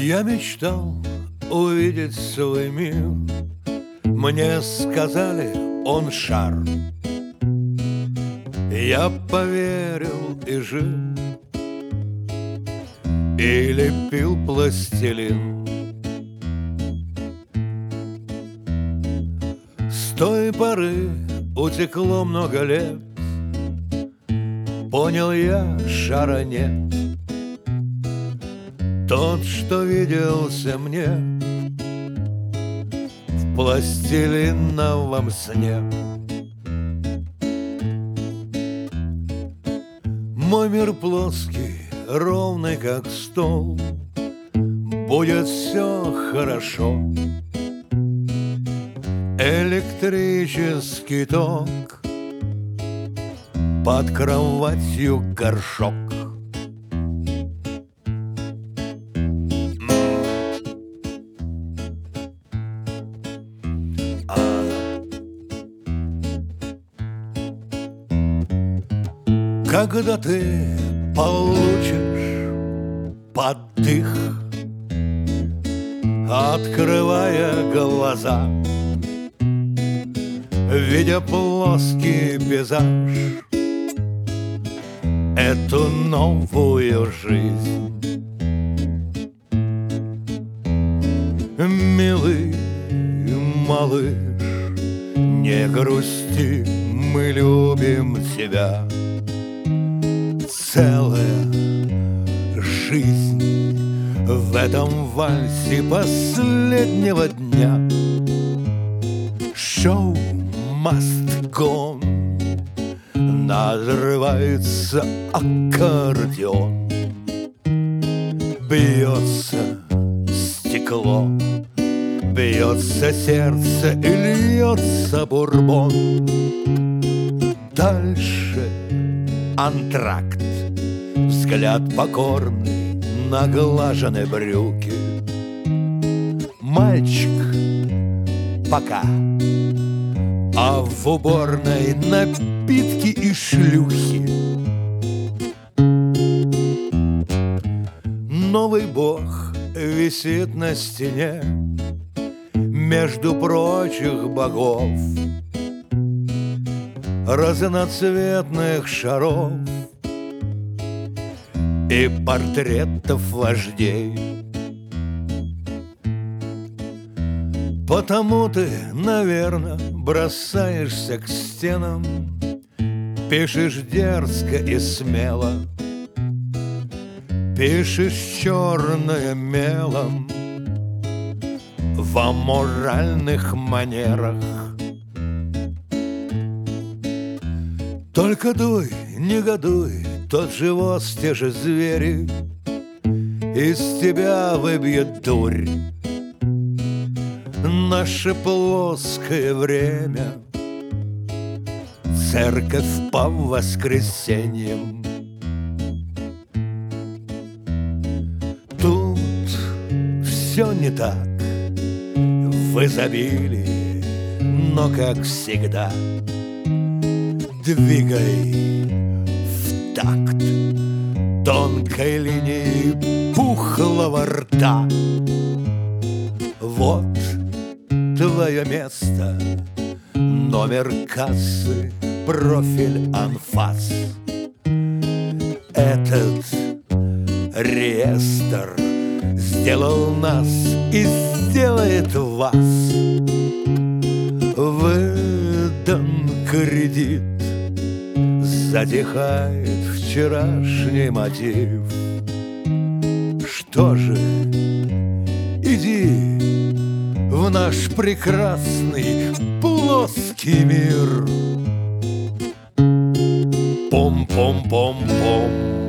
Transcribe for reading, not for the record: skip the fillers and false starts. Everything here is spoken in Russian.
Я мечтал увидеть свой мир. Мне сказали, он шар. Я поверил и жил, и лепил пластилин. С той поры утекло много лет. Понял я, шара нет. Тот, что виделся мне в пластилиновом сне. Мой мир плоский, ровный как стол. Будет все хорошо. Электрический ток, под кроватью горшок. Когда ты получишь поддых, открывая глаза, видя плоский пейзаж, эту новую жизнь. Милый малыш, не грусти, мы любим тебя. Целая жизнь в этом вальсе последнего дня. Show must go on. Надрывается аккордеон. Бьется стекло, бьется сердце и льется бурбон. Дальше антракт, взгляд покорный, наглажены брюки. Мальчик, пока, а в уборной напитки и шлюхи. Новый бог висит на стене между прочих богов, разноцветных шаров и портретов вождей. Потому ты, наверно, бросаешься к стенам, пишешь дерзко и смело, пишешь черное мелом в аморальных манерах. Только дуй, негодуй, тот живот, те же звери, из тебя выбьет дурь. Наше плоское время, церковь по воскресеньям. Тут все не так, в изобилии, но как всегда. Двигай в такт тонкой линии пухлого рта. Вот твое место, номер кассы, профиль анфас. Этот реестр сделал нас и сделает вас. Выдан кредит, затихает вчерашний мотив. Что же, иди в наш прекрасный плоский мир. Пом-пом-пом-пом.